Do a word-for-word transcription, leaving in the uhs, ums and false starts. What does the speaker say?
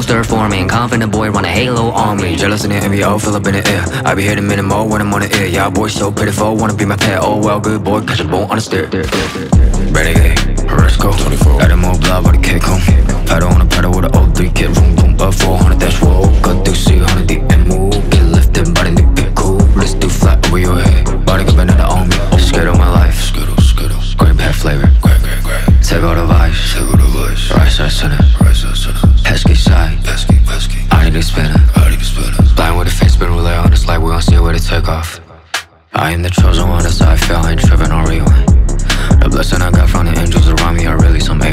poster for me. Confident boy run a halo on me. Jealous in the envy, all fill up in the air. I be hitting minimal when I'm on the air. Yeah, boy so pitiful, wanna be my pet. Oh well, good boy, catch a bone on the stair. Renegade, let's go. Let him move blood with a kick home. Pedal on a pedal with an oh three kid. Room boom up four hundred dash whoa. Cut through C one hundred D and move. Get lifted by the new bit cool. Let's do flat over your head. Body got banana on me. Skittle my life. Skittle, skittle. Green pet flavor. Great, great, great. Take all the vice. Take all the vice. Right side center. Right side center. Pesky side. Pesky, pesky. I need to spin it. I need to spin it. Blind with a face spin relay on this light. We gon' see where to take off. I am the chosen one, that's how I feel. I ain't tripping on rewind. The blessing I got from the angels around me are really some